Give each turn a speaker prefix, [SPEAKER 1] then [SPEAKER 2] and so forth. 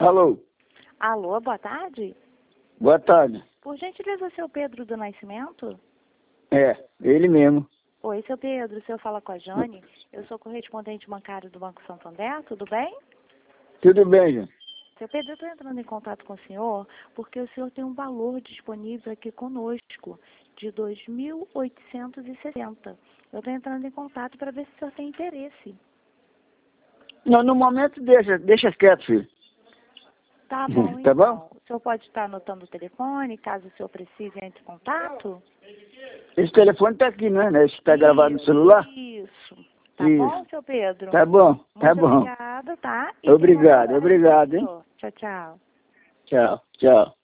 [SPEAKER 1] Alô?
[SPEAKER 2] Alô, boa tarde.
[SPEAKER 1] Boa tarde.
[SPEAKER 2] Por gentileza, seu Pedro do Nascimento?
[SPEAKER 1] É, ele mesmo.
[SPEAKER 2] Oi, seu Pedro, o senhor fala com a Jane. Eu sou correspondente bancário do Banco Santander, tudo bem?
[SPEAKER 1] Tudo bem, gente?
[SPEAKER 2] Seu Pedro, eu estou entrando em contato com o senhor porque o senhor tem um valor disponível aqui conosco de 2.860. Eu estou entrando em contato para ver se o senhor tem interesse.
[SPEAKER 1] Não, no momento deixa quieto, filho.
[SPEAKER 2] Tá bom,
[SPEAKER 1] Tá
[SPEAKER 2] então.
[SPEAKER 1] bom?
[SPEAKER 2] O senhor pode estar anotando o telefone, caso o senhor precise, entre em contato?
[SPEAKER 1] Esse telefone tá aqui, né? Esse tá gravado no celular?
[SPEAKER 2] Isso. Tá
[SPEAKER 1] Isso.
[SPEAKER 2] bom, seu Pedro?
[SPEAKER 1] Tá bom, tá
[SPEAKER 2] Muito
[SPEAKER 1] bom.
[SPEAKER 2] obrigada, tá? E tenha uma boa
[SPEAKER 1] Obrigado,
[SPEAKER 2] tarde,
[SPEAKER 1] obrigado, hein?
[SPEAKER 2] senhor. Tchau, tchau.
[SPEAKER 1] Tchau, tchau.